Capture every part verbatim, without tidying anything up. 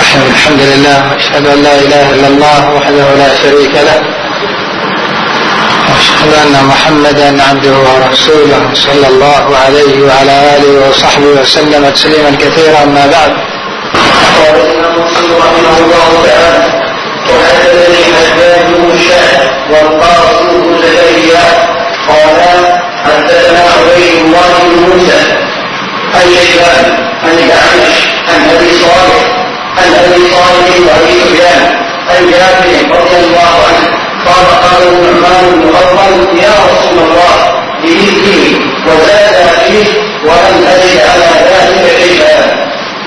الرحيم. الحمد لله واشهد ان لا اله الا الله وحده لا شريك له واشهد ان محمدا عبده ورسوله صلى الله عليه وعلى اله وصحبه وسلم تسليما كثيرا. اما بعد. قال الامام مسلم رحمه الله تعالى: وحدثني حجاج بن الشاعر والقاسم بن زكريا قال حدثنا عبيد الله بن موسى عن شيبان عن الاعمش عن ابي صالح عن ابي صالح وابي سفيان عن جابر رضي الله عنه قال: قال النعمان بن غفر: يا رسول الله بمثله وزاد فيه ولم اجد على ذلك شيئا.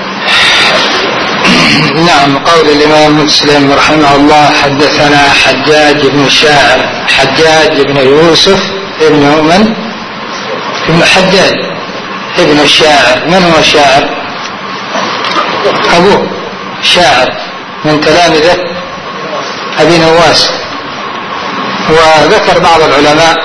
نعم. قول الإمام مسلم رحمه الله: حدثنا حجاج بن الشاعر. حجاج بن يوسف ابن من؟ ابن حجاج ابن الشاعر. من هو الشاعر؟ أبوه شاعر من تلامذة أبي نواس. وذكر بعض العلماء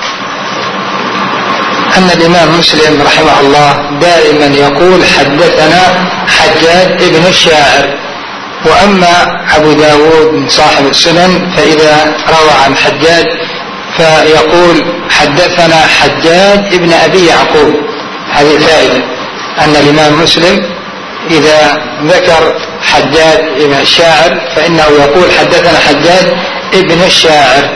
أن الإمام مسلم رحمه الله دائما يقول: حدثنا حجاج ابن الشاعر. وأما أبو داود صاحب السنن فإذا روى عن حجاج فيقول: حدثنا حجاج ابن أبي يعقوب. هذه فائدة أن الإمام مسلم إذا ذكر حجاج ابن الشاعر فإنه يقول: حدثنا حجاج ابن الشاعر.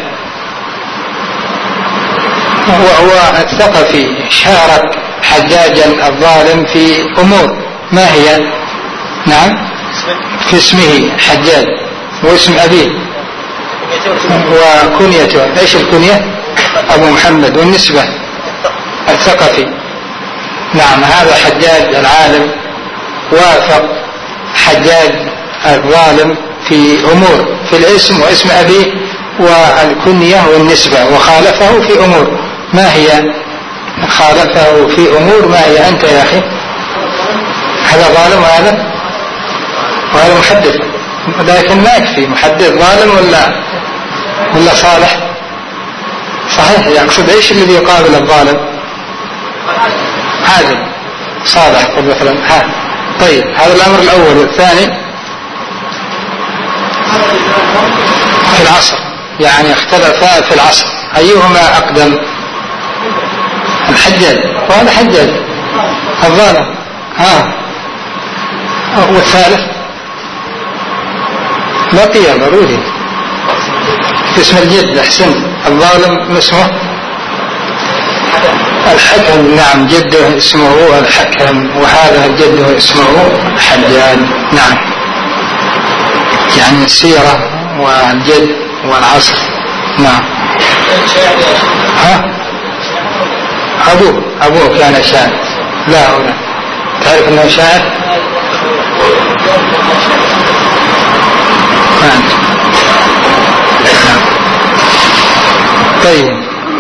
وهو الثقفي شارك حجاجا الظالم في أمور. ما هي؟ نعم، في اسمه حجاج واسم أبيه وكنيته. إيش الكنية؟ أبو محمد. والنسبة الثقفي. نعم. هذا حجاج العالم وافق حجاج الظالم في أمور، في الاسم واسم أبيه والكنية والنسبة، وخالفه في أمور. ما هي؟ خالفه في أمور. ما هي؟ أنت يا أخي هذا ظالم وهذا وهذا محدث، لكن ما يكفي محدث ظالم ولا ولا صالح. صحيح. يقصد ايش الذي يقابل الظالم؟ عادل صالح مثلا. ها طيب، هذا الأمر الأول. والثاني في العصر، يعني اختلفا في العصر أيهما أقدم؟ الحجاج. وهذا حجاج الظالم. ها والثالث بقي ضروري اسم الجد. أحسن. الظالم اسمه الحكم. نعم، جده اسمه الحكم وهذا جده اسمه حجاج. نعم، يعني السيرة والجد والعصر. نعم. ها أبوه أبوه كان شاعر. لا هنا تعرف أنه شاعر؟ طيب،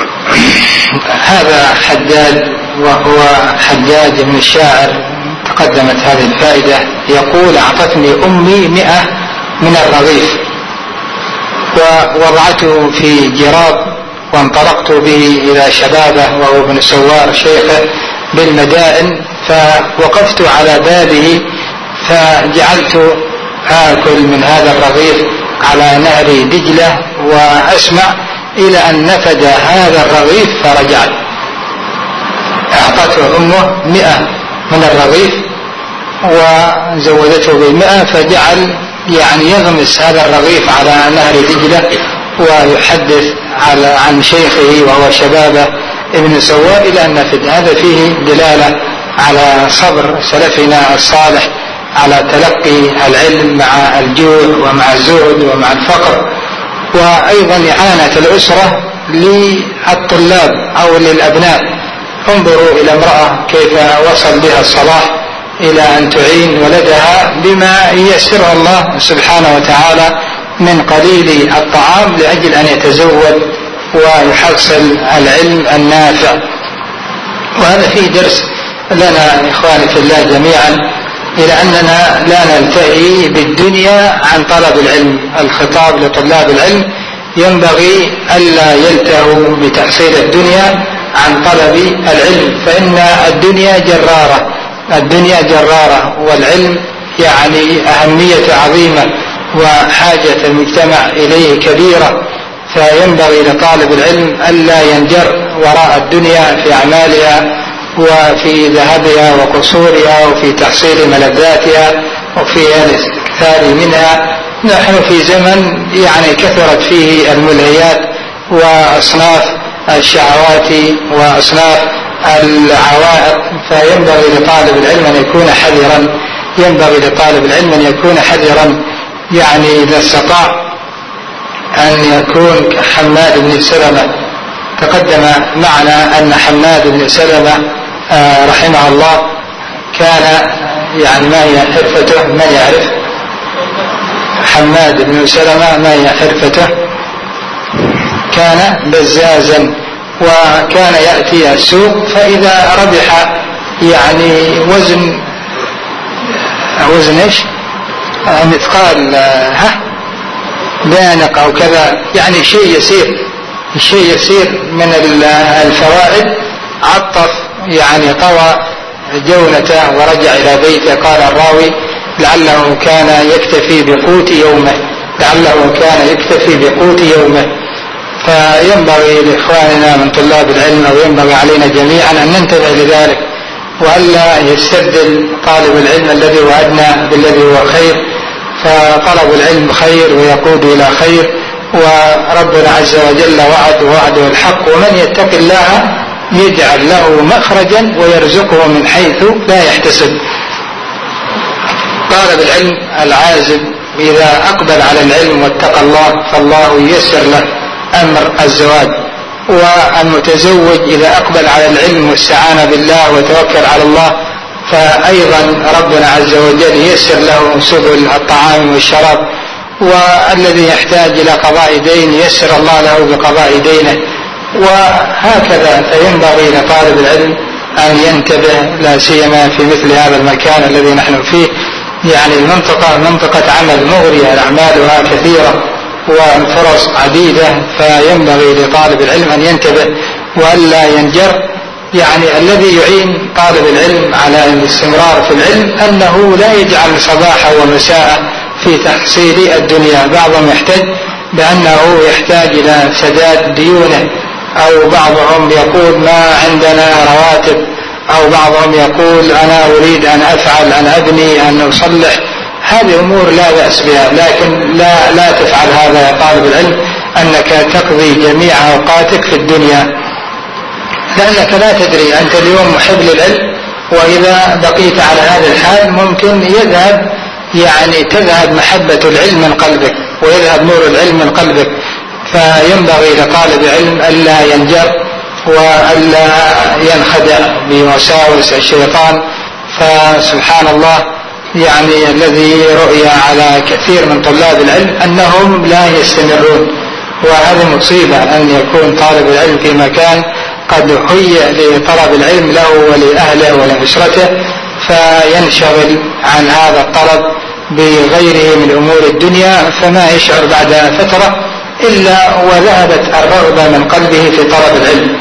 هذا حجاج وهو حجاج بن الشاعر. تقدمت هذه الفائدة. يقول: أعطتني أمي مئة من الرغيف ووضعته في جراب وانطلقت به إلى شبابه وهو ابن سوار شيخه بالمدائن، فوقفت على بابه فجعلت آكل من هذا الرغيف على نهر دجلة وأسمع إلى أن نفد هذا الرغيف فرجعت. أعطته أمه مئة من الرغيف وزودته بالمئة، فجعل يعني يغمس هذا الرغيف على نهر دجلة ويحدث على عن شيخه وهو شبابه ابن سوار إلى أن نفد. هذا فيه دلالة على صبر سلفنا الصالح على تلقي العلم مع الجوع ومع الزهد ومع الفقر، وأيضا إعانة الأسرة للطلاب أو للأبناء. انظروا إلى امرأة كيف وصل بها الصلاح إلى أن تعين ولدها بما ييسره الله سبحانه وتعالى من قليل الطعام لأجل أن يتزود ويحصل العلم النافع. وهذا فيه درس لنا إخواني في الله جميعا، إلى أننا لا نلتهي بالدنيا عن طلب العلم. الخطاب لطلاب العلم ينبغي ألا يلتهوا بتحصيل الدنيا عن طلب العلم، فإن الدنيا جرارة الدنيا جرارة والعلم يعني أهمية عظيمة وحاجة المجتمع إليه كبيرة، فينبغي لطالب العلم ألا ينجر وراء الدنيا في أعمالها وفي ذهبها وقصورها وفي تحصيل ملذاتها وفي الاستكثار منها. نحن في زمن يعني كثرت فيه الملهيات وأصناف الشهوات وأصناف العوائق، فينبغي لطالب العلم أن يكون حذرا ينبغي لطالب العلم أن يكون حذرا يعني إذا استطاع أن يكون حماد بن سلمة. تقدم معنا أن حماد بن سلمة رحمه الله كان يعني ما هي حرفته؟ من يعرف حماد بن سلمة ما هي حرفته؟ كان بزازا، وكان يأتي السوق فإذا ربح يعني وزن وزن ايش مثقال ها بانق أو كذا، يعني شيء يسير شيء يسير من الفوائد، عطف يعني طوى جونته ورجع إلى بيته. قال الراوي لعله كان يكتفي بقوت يومه لعله كان يكتفي بقوت يومه فينبغي لإخواننا من طلاب العلم أو ينبغي علينا جميعا أن ننتبه لذلك، وألا يستبدل طالب العلم الذي وعدنا بالذي هو خير. فطلب العلم خير ويقود إلى خير، وربنا عز وجل وعد ووعده الحق، ومن يتق الله يجعل له مخرجا ويرزقه من حيث لا يحتسب. طالب العلم العازب إذا أقبل على العلم واتقى الله فالله ييسر له أمر الزواج، والمتزوج إذا أقبل على العلم واستعان بالله وتوكل على الله فأيضا ربنا عز وجل ييسر له سبل الطعام والشراب، والذي يحتاج إلى قضاء دين ييسر الله له بقضاء دينه، وهكذا. فينبغي لطالب العلم أن ينتبه لا سيما في مثل هذا المكان الذي نحن فيه، يعني المنطقة منطقة عمل مغرية، أعمالها كثيرة والفرص عديدة، فينبغي لطالب العلم أن ينتبه وألا ينجر. يعني الذي يعين طالب العلم على الاستمرار في العلم أنه لا يجعل صباحا ومساء في تحصيل الدنيا. بعضهم يحتج بأنه يحتاج إلى سداد ديونه، أو بعضهم يقول ما عندنا رواتب، أو بعضهم يقول أنا أريد أن أفعل أن أبني أن أصلح. هذه أمور لا بأس بها، لكن لا, لا تفعل هذا يا طالب العلم، أنك تقضي جميع أوقاتك في الدنيا، لأنك لا تدري. أنت اليوم محب للعلم، وإذا بقيت على هذا الحال ممكن يذهب يعني تذهب محبة العلم من قلبك ويذهب نور العلم من قلبك. فينبغي لطالب العلم ألا ينجر وألا ينخدع بوساوس الشيطان. فسبحان الله يعني الذي رؤي على كثير من طلاب العلم أنهم لا يستمرون، وهذه مصيبة أن يكون طالب العلم في مكان قد هيئ لطلب العلم له ولأهله ولأسرته، فينشغل عن هذا الطلب بغيره من أمور الدنيا، فما يشعر بعد فترة إلا وذهبت الرغبة من قلبه في طلب العلم.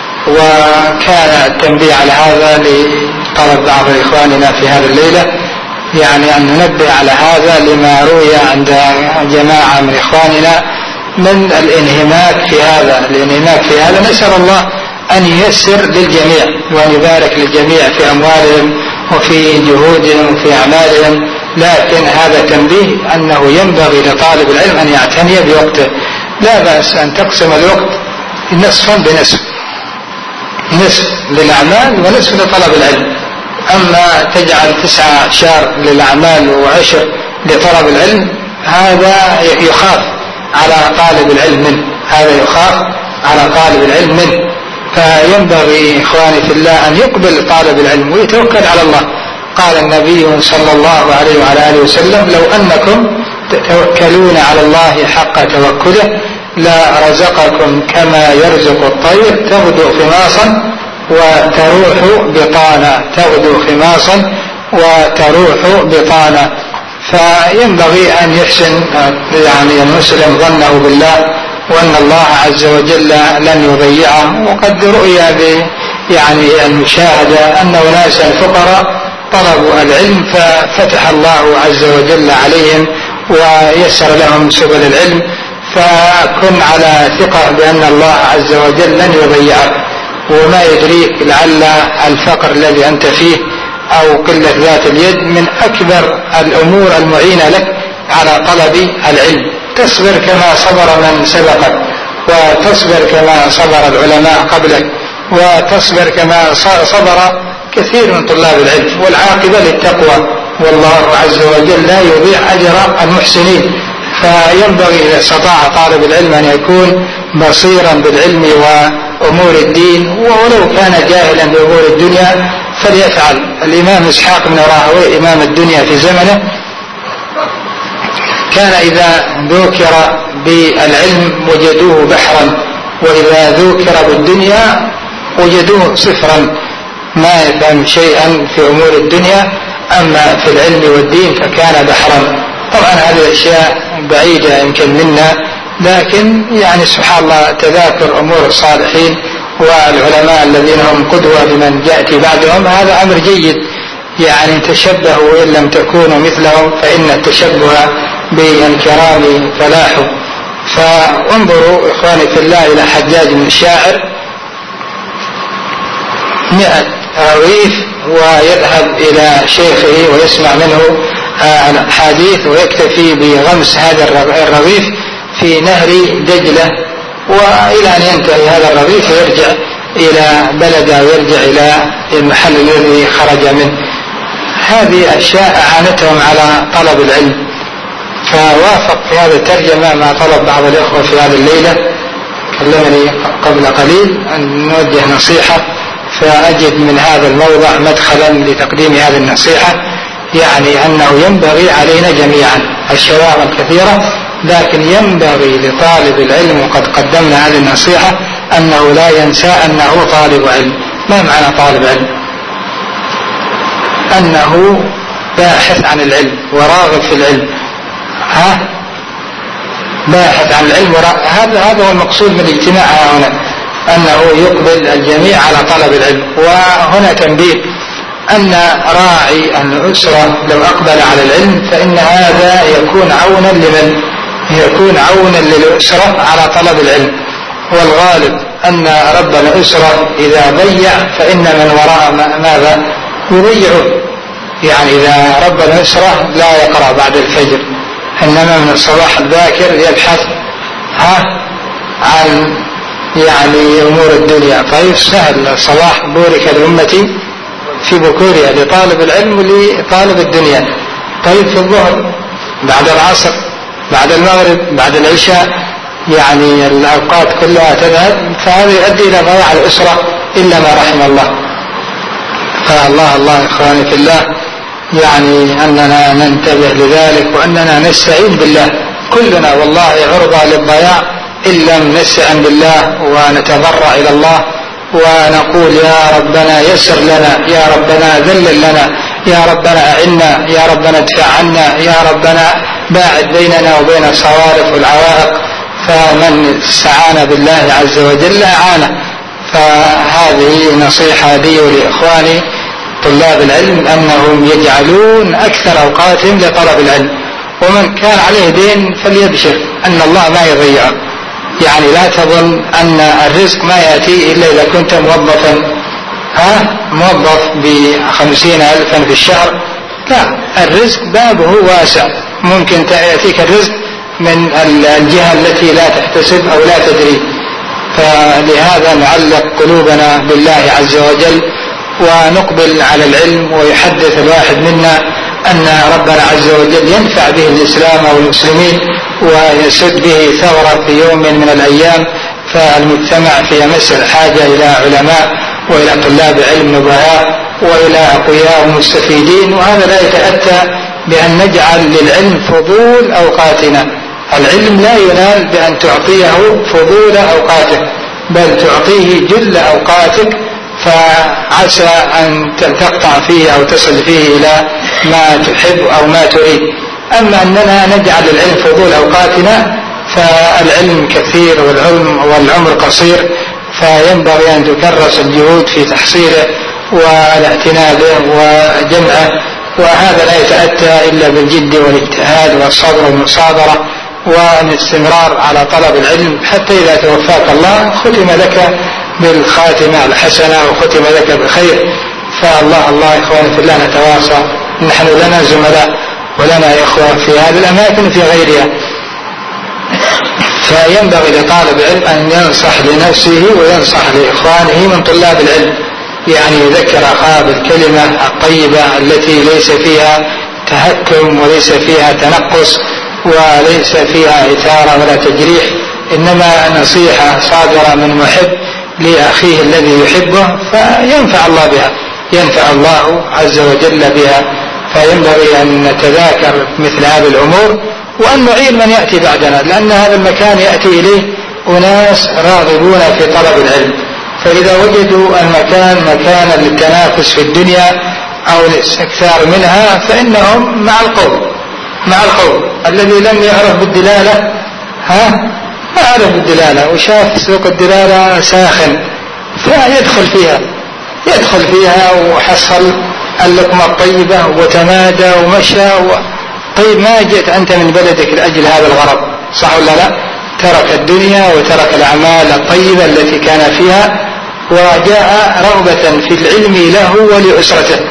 وكان التنبيه على هذا لطلب بعض إخواننا في هذه الليلة، يعني أن ننبه على هذا لما روي عند جماعة من إخواننا من الانهماك في هذا الانهماك في هذا نسأل الله أن ييسر للجميع وأن يبارك للجميع في أموالهم وفي جهودهم وفي أعمالهم، لكن هذا تنبيه أنه ينبغي لطالب العلم أن يعتني بوقته. لا بأس أن تقسم الوقت نصفا بنصف، نصف للأعمال ونصف لطلب العلم. أما تجعل تسعة عشر للأعمال وعشر لطلب العلم هذا يخاف على طالب العلم منه هذا يخاف على طالب العلم منه فينبغي إخواني في الله أن يقبل طالب العلم ويتوكل على الله. قال النبي صلى الله عليه وعلى آله وسلم لو أنكم تتوكلون على الله حق توكله لا رزقكم كما يرزق الطير تغدو خماصا وتروح بطانا تغدو خماصا وتروح بطانا. فينبغي أن يحسن يعني المسلم ظنه بالله وأن الله عز وجل لن يضيعه. وقد رؤي يعني المشاهدة أن أناسا فقراء طلبوا العلم ففتح الله عز وجل عليهم ويسر لهم سبل العلم. فكن على ثقة بأن الله عز وجل لن يضيعك، وما يدريك لعل الفقر الذي أنت فيه أو قلة ذات اليد من أكبر الأمور المعينة لك على طلب العلم. تصبر كما صبر من سبقك، وتصبر كما صبر العلماء قبلك، وتصبر كما صبر كثير من طلاب العلم، والعاقبة للتقوى، والله عز وجل لا يضيع أجر المحسنين. فينبغي إذا استطاع طالب العلم أن يكون بصيرا بالعلم وأمور الدين، ولو كان جاهلا بأمور الدنيا فليفعل. الإمام إسحاق بن راهويه إمام الدنيا في زمنه كان إذا ذكر بالعلم وجدوه بحرا، وإذا ذكر بالدنيا وجدوه صفرا، ما يفهم شيئا في أمور الدنيا، أما في العلم والدين فكان بحرا. طبعا هذه الأشياء بعيدة يمكن منا، لكن يعني سبحان الله تذاكر أمور الصالحين والعلماء الذين هم قدوة لمن يأتي بعدهم، هذا أمر جيد. يعني تشبهوا وإن لم تكونوا مثلهم، فإن التشبه بالكرام فلاح. فانظروا إخواني في الله إلى حجاج بن الشاعر، مئة رغيف ويذهب إلى شيخه ويسمع منه الحديث ويكتفي بغمس هذا الرغيف في نهر دجلة، وإلى أن ينتهي هذا الرغيف ويرجع إلى بلده ويرجع إلى المحل الذي خرج منه. هذه أشياء أعانتهم على طلب العلم. فوافق في هذه الترجمة ما طلب بعض الإخوة في هذه الليلة، كلمني قبل قليل أن نوجه نصيحة، فأجد من هذا الموضع مدخلا لتقديم هذه النصيحة. يعني أنه ينبغي علينا جميعا الشباب الكثيرة، لكن ينبغي لطالب العلم، وقد قدمنا هذه النصيحة، أنه لا ينسى أنه طالب علم. ما معنى طالب علم؟ أنه باحث عن العلم وراغب في العلم، ها باحث عن العلم وراغب. هذا هذا هو المقصود من الاجتماع هنا، أنه يقبل الجميع على طلب العلم. وهنا تنبيه أن راعي الأسرة لو أقبل على العلم فإن هذا يكون عونا لمن يكون عونا للأسرة على طلب العلم. والغالب أن رب الأسرة إذا ضيع فإن من وراء ماذا يضيعه. يعني إذا رب الأسرة لا يقرأ بعد الفجر، إنما من الصباح الباكر يبحث ها عن يعني أمور الدنيا. طيب سهل، الصلاح بورك لأمتي في بكورها، لطالب العلم ولطالب الدنيا. طيب في الظهر، بعد العصر، بعد المغرب، بعد العشاء، يعني الأوقات كلها تذهب، فهذا يؤدي إلى ضياع الأسرة إلا ما رحم الله. فالله الله إخواني في الله، يعني أننا ننتبه لذلك، وأننا نستعين بالله. كلنا والله عرضة للضياع إن لم نستعن بالله ونتضرع إلى الله ونقول يا ربنا يسر لنا، يا ربنا ذلل لنا، يا ربنا أعنا، يا ربنا ادفع عنا، يا ربنا باعد بيننا وبين الصوارف والعوائق. فمن استعان بالله عز وجل أعانه. فهذه نصيحة لي ولإخواني طلاب العلم، أنهم يجعلون أكثر أوقاتهم لطلب العلم. ومن كان عليه دين فليبشر أن الله ما يضيعه. يعني لا تظن أن الرزق ما يأتي إلا إذا كنت موظفا، ها موظف بخمسين ألفا في الشهر. لا، الرزق بابه واسع، ممكن يأتيك الرزق من الجهة التي لا تحتسب أو لا تدري. فلهذا نعلق قلوبنا بالله عز وجل ونقبل على العلم. ويحدث الواحد منا أن ربنا عز وجل ينفع به الإسلام والمسلمين ويسد به ثورة في يوم من الأيام. فالمجتمع في أمس الحاجة إلى علماء وإلى طلاب علم نبهاء وإلى أقوياء مستفيدين. وهذا لا يتأتى بأن نجعل للعلم فضول أوقاتنا. العلم لا ينال بأن تعطيه فضول أوقاتك، بل تعطيه جل أوقاتك، فعسى أن تقطع فيه أو تصل فيه إلى ما تحب أو ما تريد. أما أننا نجعل العلم فضول أوقاتنا، فالعلم كثير والعلم والعمر قصير، فينبغي أن تكرس الجهود في تحصيله والاعتناء به وجمعه، وهذا لا يتأتى إلا بالجد والاجتهاد والصبر والمصابرة والاستمرار على طلب العلم، حتى إذا توفاك الله ختم لك بالخاتمة الحسنة وختم لك بخير. فالله الله إخواني في الله نتواصى، نحن لنا زملاء ولنا إخوة في هذه الأماكن وفي غيرها، فينبغي لطالب العلم أن ينصح لنفسه وينصح لإخوانه من طلاب العلم، يعني يذكر أخاه بالكلمة الطيبة التي ليس فيها تهكم وليس فيها تنقص وليس فيها إثارة ولا تجريح، إنما نصيحة صادرة من محب لأخيه الذي يحبه، فينفع الله بها، ينفع الله عز وجل بها. فينبغي أن نتذاكر مثل هذه الأمور وأن نعين من يأتي بعدنا، لأن هذا المكان يأتي إليه أناس راغبون في طلب العلم، فإذا وجدوا المكان مكانا للتنافس في الدنيا أو الاستكثار منها فإنهم مع القوم مع القوم الذي لم يعرف بالدلالة ها ما عرف بالدلالة وشاف سوق الدلالة ساخن فيدخل فيها يدخل فيها وحصل اللقمة الطيبة وتمادى ومشى و... طيب ما جئت أنت من بلدك لأجل هذا الغرض، صح ولا لا؟ ترك الدنيا وترك الأعمال الطيبة التي كان فيها وجاء رغبة في العلم له ولأسرته،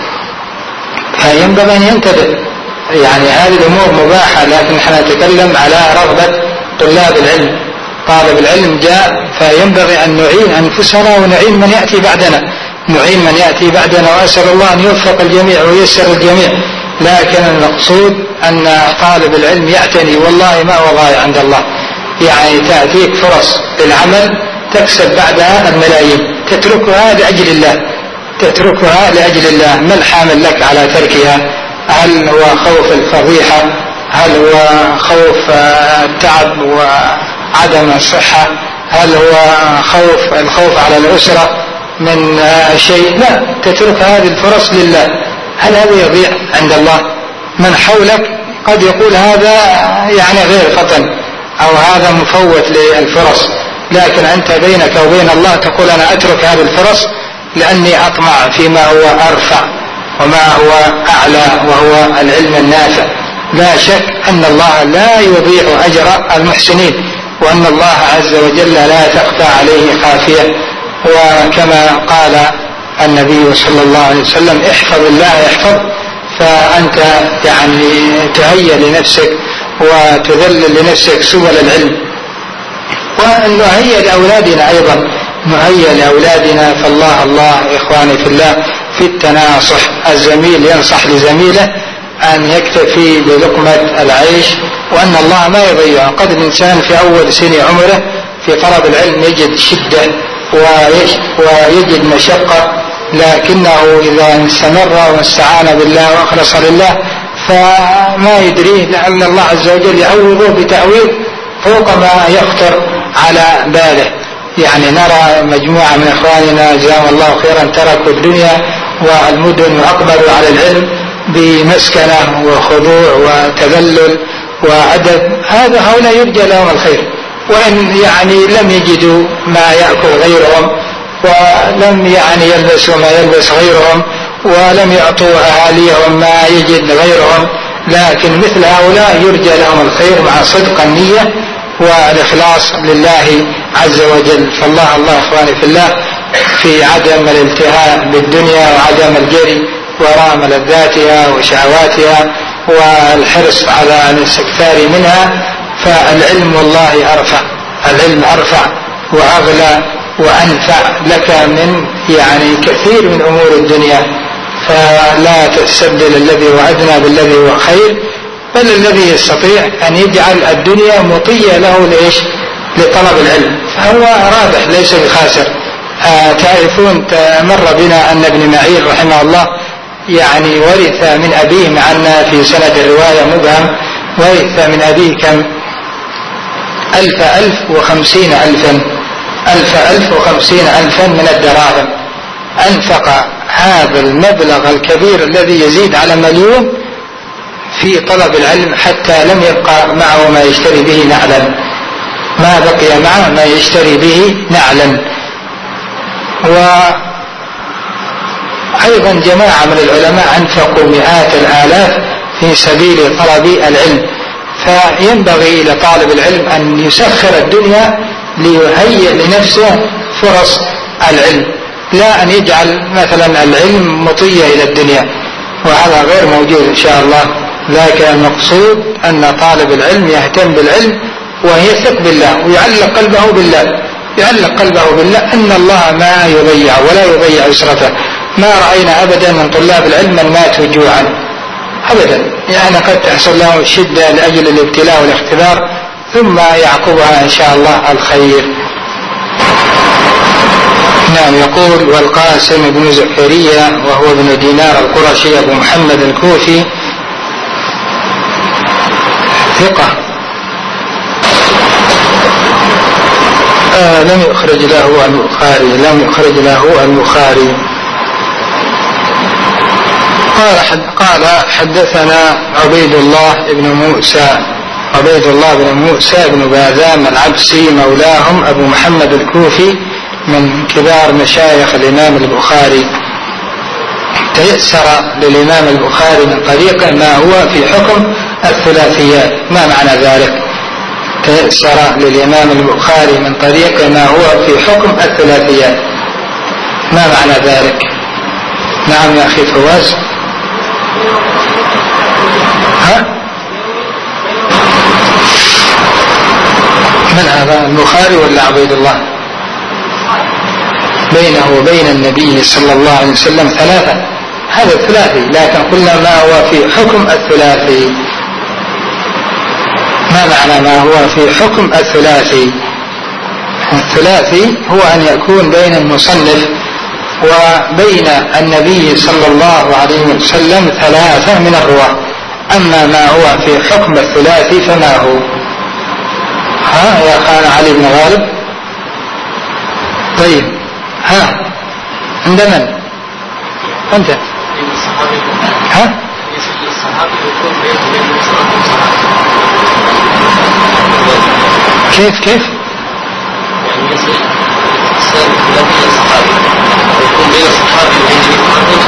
فينبغي أن ينتبه. يعني هذه الأمور مباحة، لكن نحن نتكلم على رغبة طلاب العلم. طالب العلم جاء فينبغي أن نعين أنفسنا ونعين من يأتي بعدنا نعين من يأتي بعدنا وأسأل الله أن يوفق الجميع وييسر الجميع. لكن المقصود أن طالب العلم يعتني، والله ما هو ضايع عند الله، يعني تأتيك فرص للعمل تكسب بعدها الملايين، تتركها لأجل الله تتركها لأجل الله ما الحامل لك على تركها؟ هل هو خوف الفضيحة؟ هل هو خوف التعب وعدم الصحة؟ هل هو خوف الخوف على الأسرة من شيء؟ لا، تترك هذه الفرص لله. هل هذا يضيع عند الله؟ من حولك قد يقول هذا يعني غير فطن أو هذا مفوت للفرص، لكن أنت بينك وبين الله تقول أنا أترك هذه الفرص لأني أطمع فيما هو أرفع وما هو أعلى وهو العلم النافع. لا شك أن الله لا يضيع أجر المحسنين، وأن الله عز وجل لا تخفى عليه خافية. وكما قال النبي صلى الله عليه وسلم احفظ الله يحفظ، فأنت يعني تهيأ لنفسك وتذلل لنفسك سبل العلم. وأن نهيئ لأولادنا أيضا نهيئ لأولادنا، فالله الله إخواني في الله في التناصح. الزميل ينصح لزميله أن يكتفي بلقمة العيش، وأن الله ما يضيع. قد الإنسان في أول سن عمره في طلب العلم يجد شدة ويجد مشقة، لكنه إذا استمر واستعان بالله وأخلص لله فما يدريه، لأن الله عز وجل يعوضه بتأويل فوق ما يخطر على باله. يعني نرى مجموعة من إخواننا جزاهم الله خيرا تركوا الدنيا والمدن وأقبلوا على العلم بمسكنة وخضوع وتذلل وأدب، هذا هؤلاء يرجى لهم الخير، وإن يعني لم يجدوا ما يأكل غيرهم ولم يعني يلبسوا ما يلبس غيرهم ولم يعطوا أهاليهم ما يجد غيرهم، لكن مثل هؤلاء يرجى لهم الخير مع صدق النية والإخلاص لله عز وجل. فالله الله إخواني في الله في عدم الالتهاء بالدنيا وعدم الجري وراء ملذاتها وشهواتها والحرص على الاستكثار منها، فالعلم والله أرفع العلم أرفع وأغلى وأنفع لك من يعني كثير من أمور الدنيا. فلا تستبدل الذي وعدنا بالذي هو خير، بل الذي يستطيع أن يجعل الدنيا مطية له ليش لطلب العلم فهو رابح ليس بخاسر. آه تعرفون مر بنا أن ابن معين رحمه الله يعني ورث من أبيه، مع أن في سند الرواية مبهم، ورث من أبيه كم؟ ألف ألف وخمسين ألفا ألف ألف وخمسين ألفا من الدراهم. أنفق هذا المبلغ الكبير الذي يزيد على مليون في طلب العلم حتى لم يبقى معه ما يشتري به نعلا، ما بقي معه ما يشتري به نعلا. أيضا جماعة من العلماء أنفقوا مئات الآلاف في سبيل طلب العلم. فينبغي لطالب العلم أن يسخر الدنيا ليهيئ لنفسه فرص العلم، لا أن يجعل مثلا العلم مطية إلى الدنيا، وهذا غير موجود إن شاء الله. ذاك المقصود أن طالب العلم يهتم بالعلم ويثق بالله ويعلق قلبه بالله، يعلق قلبه بالله أن الله ما يضيع ولا يضيع يسرته. ما رأينا أبدا من طلاب العلم من ماتوا جوعا أبدا، يعني قد تحصل له شدة لأجل الابتلاء والاختبار ثم يعقبها إن شاء الله الخير. نعم. يقول: والقاسم بن زكريا وهو ابن دينار القرشي أبو محمد الكوفي ثقة آه لم يخرج له البخاري لم يخرج له البخاري قال حد قال حدثنا عبيد الله بن موسى عبيد الله بن موسى بن باذام العبسي مولاهم أبو محمد الكوفي من كبار مشايخ الإمام البخاري. تيسر للإمام البخاري من طريقه ما هو في حكم الثلاثيات. ما معنى ذلك؟ تيسر للإمام البخاري من طريقه ما هو في حكم الثلاثيات، ما معنى ذلك؟ نعم يا أخي فواز. ها؟ من هذا، البخاري ولا عبيد الله؟ بينه وبين النبي صلى الله عليه وسلم ثلاثة، هذا الثلاثي، لكن قلنا ما هو في حكم الثلاثي. ما معنى ما هو في حكم الثلاثي؟ الثلاثي هو أن يكون بين المصنف وبين النبي صلى الله عليه وسلم ثلاثة من الرواة. أما ما هو في حكم الثلاثي فما هو؟ ها يا خان علي بن غالب؟ طيب ها عند من أنت؟ ها كيف كيف يعني يصل إنسان الثلاثي الصحابي ويكون بين الصحابي وبين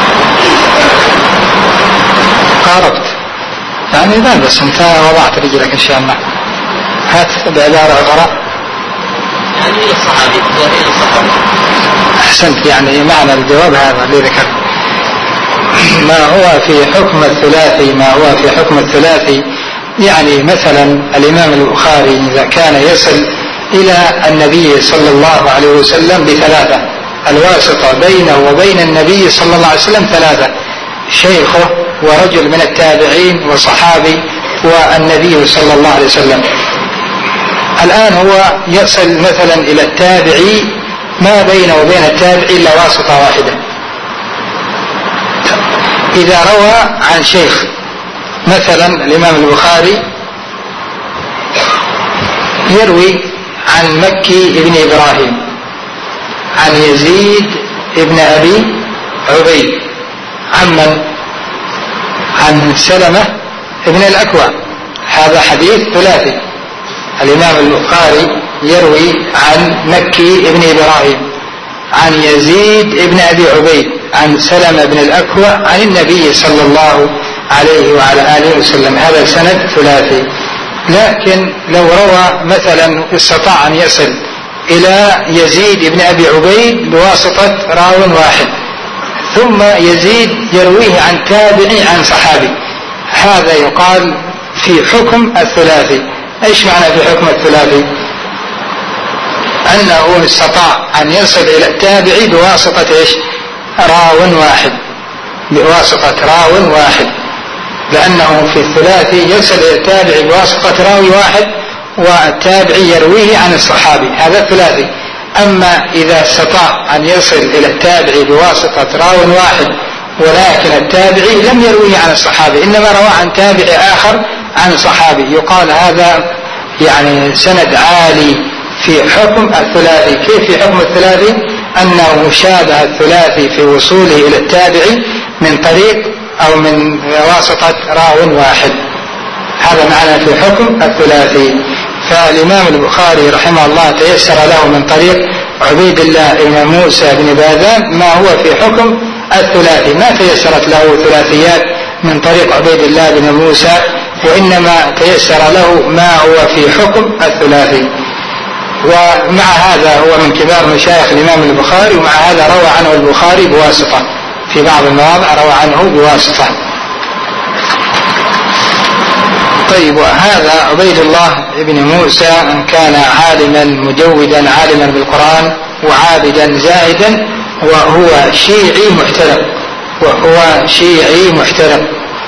قاربت يعني لا، بس انت وضعت رجلك ان شاء الله. هات بعبارة أخرى. يعني الصحابي الى الصحابي. احسنت، يعني معنى الجواب هذا اللي ذكر. ما هو في حكم الثلاثي ما هو في حكم الثلاثي يعني مثلا الإمام البخاري إذا كان يصل إلى النبي صلى الله عليه وسلم بثلاثة، الواسطة بينه وبين النبي صلى الله عليه وسلم ثلاثة: شيخه ورجل من التابعين وصحابي والنبي صلى الله عليه وسلم. الآن هو يصل مثلا إلى التابعي، ما بينه وبين التابعي إلا واسطة واحدة. إذا روى عن شيخ مثلا الإمام البخاري يروي عن مكي ابن إبراهيم عن يزيد ابن أبي عبيد عن من؟ عن سلمة ابن الأكوع. هذا حديث ثلاثي. الإمام البخاري يروي عن مكي ابن إبراهيم عن يزيد ابن أبي عبيد عن سلمة بن الأكوع عن النبي صلى الله عليه وعلى آله وسلم. هذا سند ثلاثي. لكن لو روى مثلا استطاع أن يصل إلى يزيد ابن أبي عبيد بواسطة راو واحد، ثم يزيد يرويه عن تابعي عن صحابي، هذا يقال في حكم الثلاثي. ايش معنى في حكم الثلاثي؟ انه استطاع ان يصل الى التابعي بواسطة ايش؟ راو واحد، بواسطة راو واحد، لانه في الثلاثي يصل الى التابعي بواسطة راوي واحد والتابعي يرويه عن الصحابي، هذا الثلاثي. اما اذا استطاع ان يصل الى التابعي بواسطة راو واحد ولكن التابعي لم يرويه عن الصحابي، انما روى عن تابعي اخر عن صحابي، يقال هذا يعني سند عالي في حكم الثلاثي. كيف في حكم الثلاثي؟ انه شابه الثلاثي في وصوله الى التابعي من طريق او من واسطة راو واحد. هذا معنى في حكم الثلاثي. فالإمام البخاري رحمه الله تيسر له من طريق عبيد الله بن موسى بن باذان ما هو في حكم الثلاثي، ما تيسرت له ثلاثيات من طريق عبيد الله بن موسى، وإنما تيسر له ما هو في حكم الثلاثي. ومع هذا هو من كبار مشايخ الإمام البخاري، ومع هذا روى عنه البخاري بواسطة، في بعض المواضع روى عنه بواسطة. طيب، وهذا عبيد الله بن موسى كان عالما مجودا عالما بالقرآن وعابدا زاهدا، وهو شيعي محترم، وهو شيعي محترم.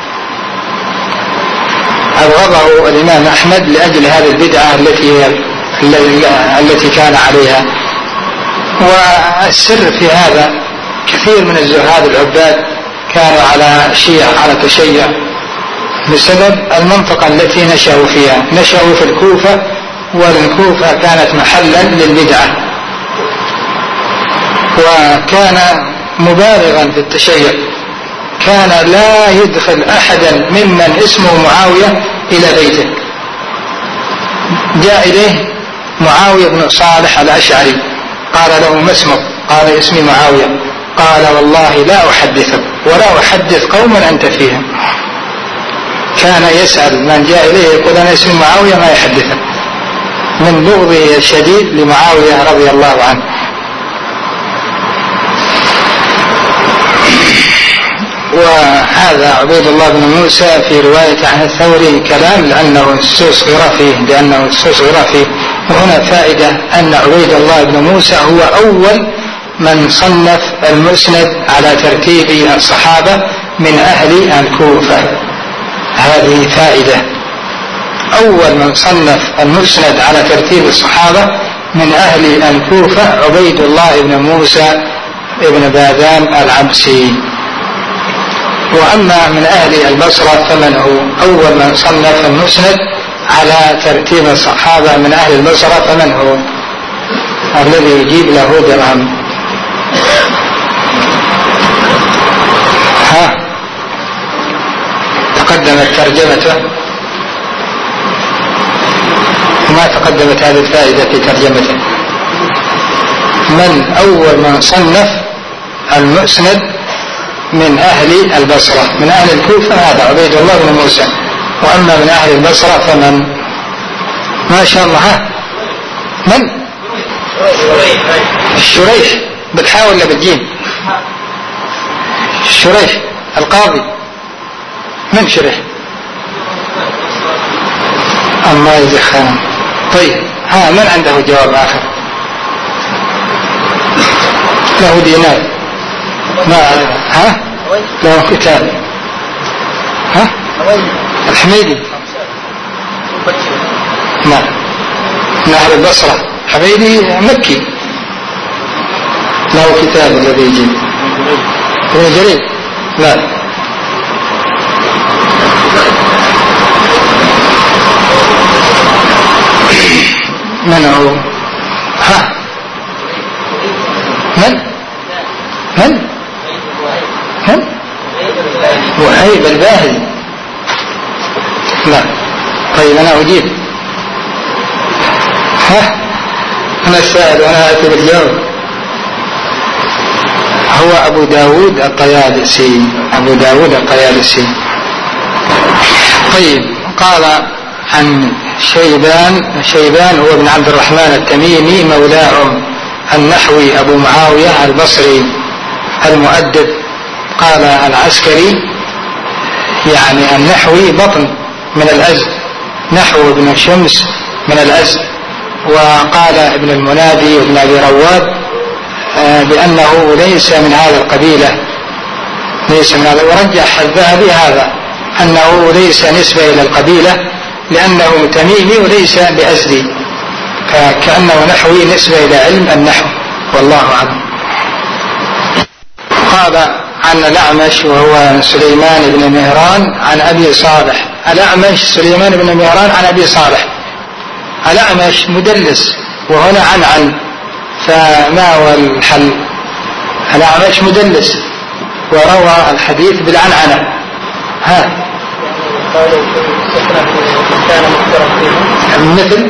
أبغضه الإمام أحمد لأجل هذه البدعة التي التي كان عليها. والسر في هذا كثير من الزهاد العباد كانوا على شيعة على تشيع بسبب المنطقة التي نشأوا فيها. نشأوا في الكوفة، والكوفة كانت محلا للبدعة، وكان مبالغا في التشيع، كان لا يدخل أحدا ممن اسمه معاوية إلى بيته. جاء إليه معاوية بن صالح الأشعري، قال له ما اسمك؟ قال اسمي معاوية. قال والله لا أحدثك ولا أحدث قوما أنت فيهم. كان يسأل من جاء إليه يقول أنا اسمي معاوية ما يحدثك، من بغضه الشديد لمعاوية رضي الله عنه. وهذا عبيد الله بن موسى في رواية عن الثوري كلام لأنه استصغر فيه لأنه استصغر فيه وهنا فائدة أن عبيد الله بن موسى هو أول من صنف المسند على ترتيب الصحابة من أهل الكوفة. هذه فائدة، أول من صنف المسند على ترتيب الصحابة من أهل الكوفة عبيد الله بن موسى ابن باذان العبسي. وأما من أهل البصرة فمن هو أول من صنف المسند على ترتيب الصحابة من أهل البصرة فمن هو الذي يجيب له درهم؟ ها تقدمت ترجمته؟ ما تقدمت هذه الفائدة في ترجمته. من أول من صنف المسند من أهل البصرة؟ من أهل الكوفة هذا عبيد الله بن موسى، وأما من أهل البصرة فمن؟ ما شاء الله. ها من؟ الشريح بالحاء ولا بالجيم؟ الشريح القاضي. من شريح؟ الله يزخنا. طيب، ها من عنده جواب آخر؟ له دينار ما ها له كتاب. ها الحميدي ما من أهل البصرة. حميدي مكي له كتاب الذي يجيب ابن جرير. لا من هو؟ ها من من من وهيب الباهلي. لا طيب أنا أجيب. ها أنا السائل وأنا أتي بالجواب. هو أبو داود الطيالسي. أبو داود الطيالسي. طيب، قال عن شيبان. شيبان هو ابن عبد الرحمن التميمي مولاهم النحوي أبو معاوية البصري المؤدب. قال العسكري يعني النحوي بطن من الأزد، نحو ابن شمس من الأزد. وقال ابن المنادي وابن أبي رواد بأنه ليس من هذا القبيلة، ليس من هذا. ورجح الذهبي هذا أنه ليس نسبة إلى القبيلة لأنه تميمي وليس بأزدي، فكأنه نحوي نسبة إلى علم النحو، والله أعلم. قال عن الأعمش وهو سليمان بن مهران عن أبي صالح. الأعمش سليمان بن مهران عن أبي صالح. الأعمش مدلس وهنا عن عن، فما هو الحل؟ الأعمش مدلس وروى الحديث بالعنعنة. ها مثل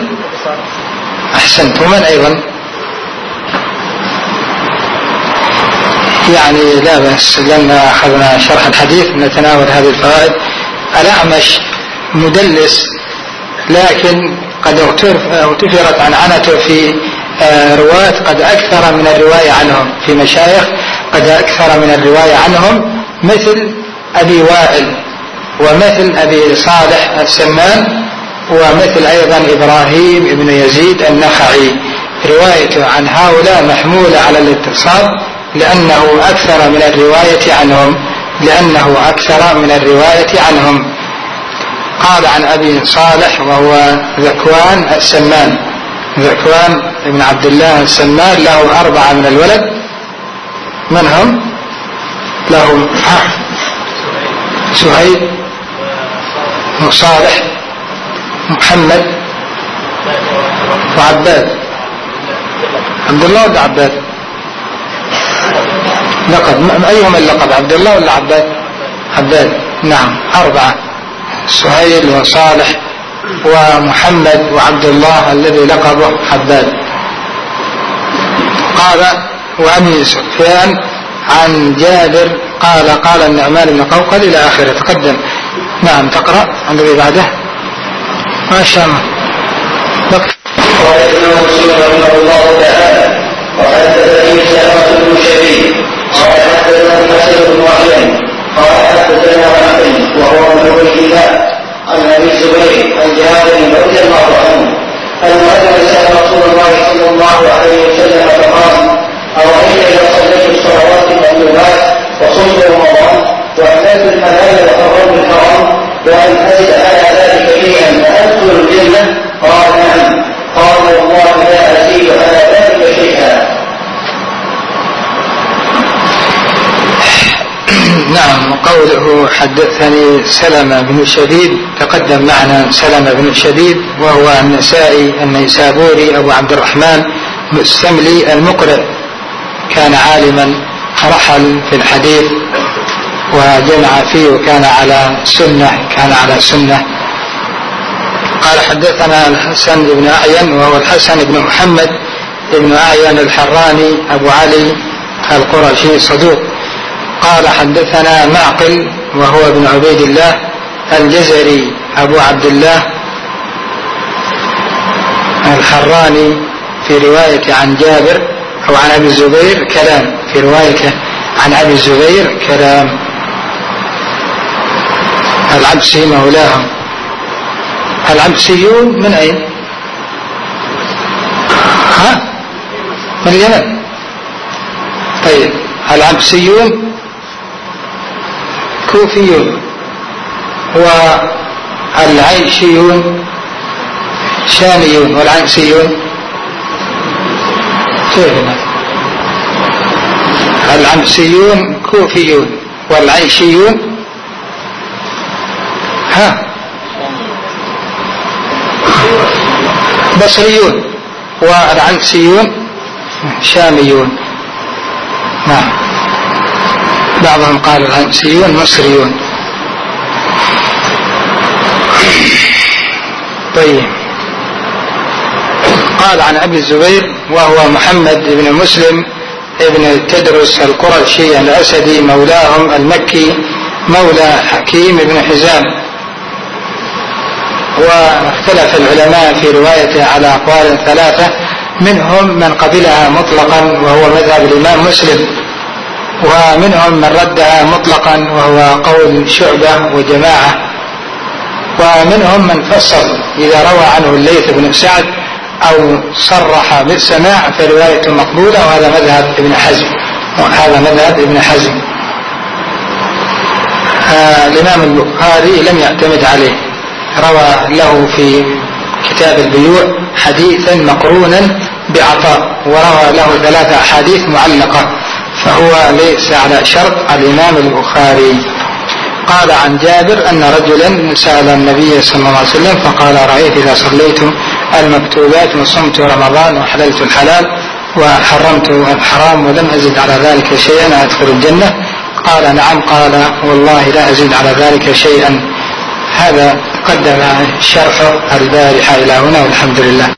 أحسنت. ومن أيضا؟ يعني لا بأس، لما أخذنا شرح الحديث نتناول هذه الفوائد. الأعمش مدلس، لكن قد اغتفرت عنعنته في رواة قد أكثر من الرواية عنهم، في مشايخ قد أكثر من الرواية عنهم، مثل أبي وائل ومثل أبي صالح السمان ومثل أيضا إبراهيم بن يزيد النخعي. روايته عن هؤلاء محمولة على الاتصال لأنه أكثر من الرواية عنهم لأنه أكثر من الرواية عنهم. قال عن أبي صالح وهو ذكوان السمان، ذكوان بن عبد الله السمان، له أربعة من الولد. من هم؟ له سهيل وصالح محمد وعباد. عبد الله ولا عباد؟ لقب أيهم اللقب، عبد الله ولا عباد؟ عباد. نعم، أربعة: سهيل وصالح ومحمد وعبد الله الذي لقبه عباد. قال وأبي سفيان عن جابر قال قال النعمان بن قوقل إلى آخره. تقدم. نعم، تقرأ عن الذي بعده. ما شاء الله. قال ابن مسلم رحمه الله تعالى: وحدثني سلمة بن شبيب قال حدثنا حسن بن معين قال حدثنا عمرو وهو من عبيد الله عن ابي الزبير عن جابر رضي الله عنه ان رجلا سال رسول الله صلى الله عليه وسلم فقال: ارايت اذا صليت الصلوات المكتوبات وصمت رمضان واحللت الحلال وحرمت الحرام وان ازد على ذلك شيئا فادخل الجنه؟ قال: نعم. قال: والله لا ازيد على ذلك شيئا. نعم. قوله حدثني سلمة بن شديد، تقدم معنا سلمة بن شديد وهو النسائي النيسابوري أبو عبد الرحمن مستملي المقرئ، كان عالما رحل في الحديث وجمع فيه وكان على سنة كان على سنة. قال حدثنا الحسن بن أعين وهو الحسن بن محمد بن أعين الحراني أبو علي القرشي صدوق. قال حدثنا معقل وهو ابن عبيد الله الجزري أبو عبد الله الحراني، في رواية عن جابر أو عن أبي الزبير كلام، في رواية عن أبي الزبير كلام. العبسي مولاهم. العبسيون من أين؟ ها؟ من اليمن. طيب، العبسيون كوفيون والعيشيون شاميون والعنسيون كيفنا؟ العنسيون كوفيون والعيشيون ها بصريون والعنسيون شاميون. نعم، بعضهم قال العنسيون مصريون. طيب، قال عن أبي الزبير وهو محمد بن مسلم ابن تدرس القرشي الأسدي مولاهم المكي مولى حكيم بن حزام. واختلف العلماء في روايته على أقوال ثلاثة، منهم من قبلها مطلقا وهو مذهب الإمام مسلم، ومنهم من ردها مطلقا وهو قول شعبة وجماعة، ومنهم من فصل إذا روى عنه الليث بن سعد أو صرح بالسماع فرواية مقبولة، وهذا مذهب ابن حزم وهذا مذهب ابن حزم. آه الإمام البخاري لم يعتمد عليه، روى له في كتاب البيوع حديثا مقرونا بعطاء، وروى له ثلاثة أحاديث معلقة، فهو ليس على شرط الإمام البخاري. قال عن جابر أن رجلا سأل النبي صلى الله عليه وسلم فقال: رأيت إذا صليت المكتوبات وصمت رمضان وحللت الحلال وحرمت الحرام ولم أزد على ذلك شيئا أدخل الجنة؟ قال: نعم. قال: والله لا أزيد على ذلك شيئا. هذا قدم شرح البارحة إلى هنا، والحمد لله.